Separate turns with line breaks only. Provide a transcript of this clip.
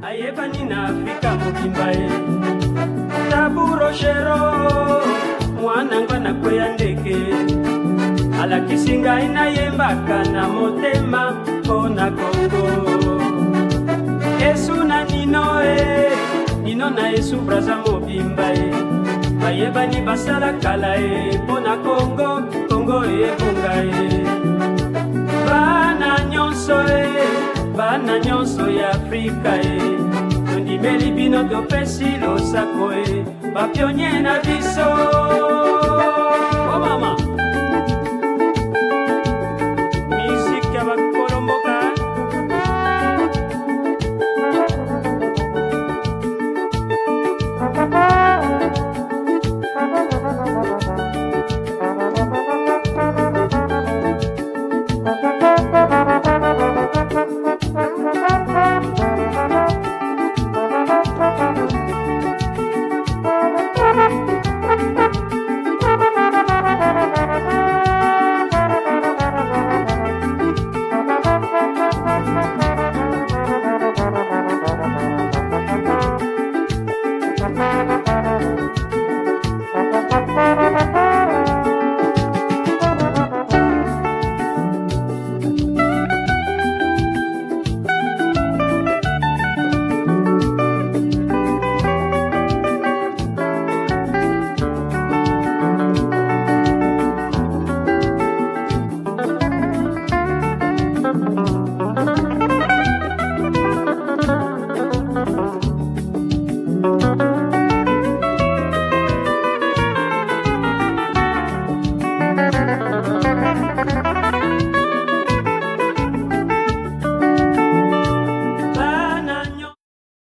ayebani na Afrika mobimba e taburo shero mwana ngana kweya ndeke alakisi ngai nayembaka na motema mpona Kongo Yesu na nino e nino na Yesu braza mobimba e bayebani basala kala e mpona Kongo Kongo ebonga e bana nyonso ya Afrika e tondimeli bino topesi losako e bapionye na biso